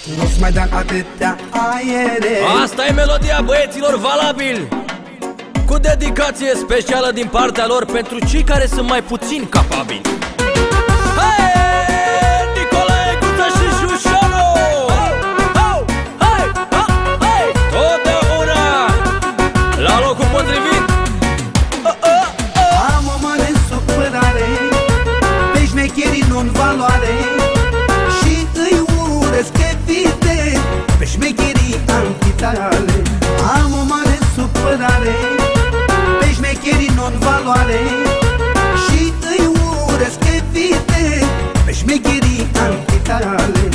Nu-ți mai dau atâtea aere. Asta e melodia băieților valabili, cu dedicație specială din partea lor pentru cei care sunt mai puțin capabili. Hai, Nicolae, Guță și Șușanu! Hai, totdeauna la locul potrivit. Am o mare supărare pe șmecherii nu-n valoare și îi urăsc evident pe șmecherii antitale. Am o mare supărare pe șmecherii nu-n valoare și îi urăsc evident pe șmecherii antitale.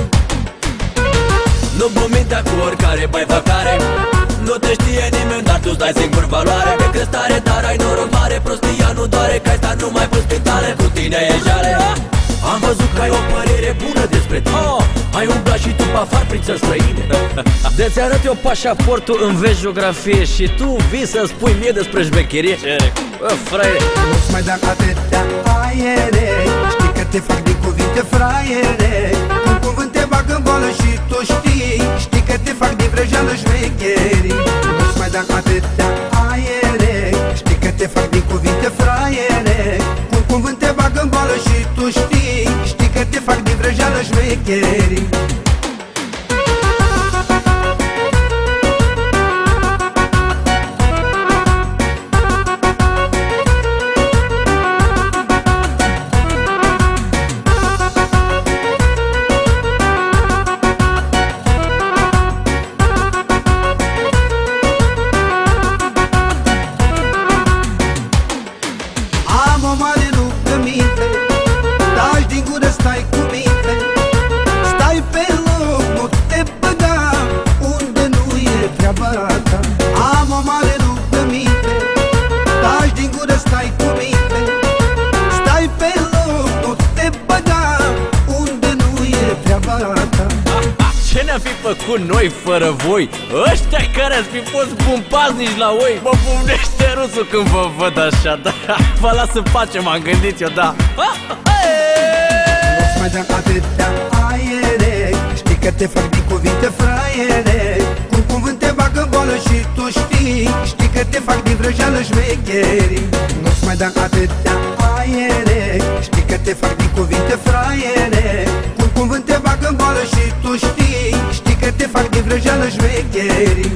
Nu bumintea cu oricare baivacare, nu te știe nimeni, dar tu-ți dai singur valoare. Pe că stare, dar ai noroc mare, prostia nu doare, că ai stat numai pe spitale, cu tine e jale. Am văzut că ai o părere bună despre tine, ai umblat și tu pe afară prin țări străine. De-ți arăt eu pașaportul, înveți geografie și tu vii să spui mie despre șmecherie. Bă, fraiere, nu-ți mai dau atâtea aere. Știi că te fac din cuvinte fraiere. Un cuvânt te bag în boală și tu știi. Știi că te fac din vrăjeală șmecherii. Nu-ți mai dau atâtea aere. Știi că te fac din cuvinte fraiere. Un cuvânt te bag în boală și tu știi. Știi că te fac din vrăjeală șmecherii. Am o mare rugăminte, taci din gură, stai cu minte. Stai pe loc, nu te băga unde nu e treaba ta. Am o mare rugăminte, taci din gură, stai cu minte. Stai pe loc, nu te băga unde nu e treaba ta. ce ne-am fi făcut noi fără voi? Ăștia care ați fi fost bumpaznici la oi. Mă pumnește rusul când vă văd așa, da. Vă las în pace, m-am gândit eu, da. Nu-ți mai dau atâtea aere. Știi că te fac din cuvinte fraiere. Cu cuvânt te bag în boală și tu știi. Știi că te fac din vrăjeală șmecherii. Nu-ți mai dau atâtea aere. Știi că te fac din cuvinte fraiere. Cu cuvânt te bag în boală și tu știi. Știi că te fac din vrăjeală șmecherii.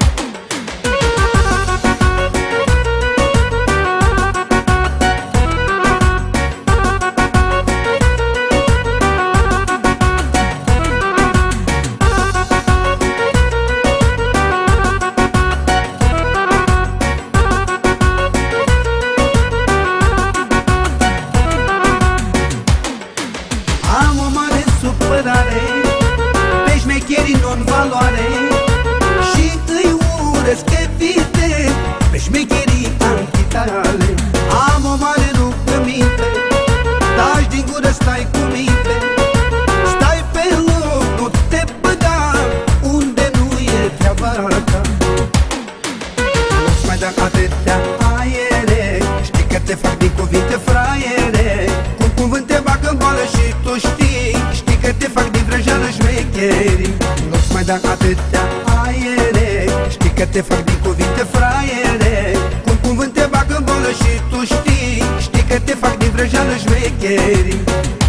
Am o mare supărare pe șmecherii nu-n valoare și îi urăsc evident pe șmecherii antitale. Am o mare rugăminte, taci din gură, stai cu minte. Stai pe loc, nu te băga unde nu e treaba ta. Nu-ți mai dau atâtea aere. Știi că te fac din cuvinte fraiere. Cu cuvânt te bag în boală și tu știi. Știi că te fac din vrăjeală șmecherii. Nu-ți mai dau atâtea aere. Știi că te fac din cuvinte fraiere. Cu cuvânt te bag în boală și tu știi. Știi că te fac din vrăjeală șmecherii.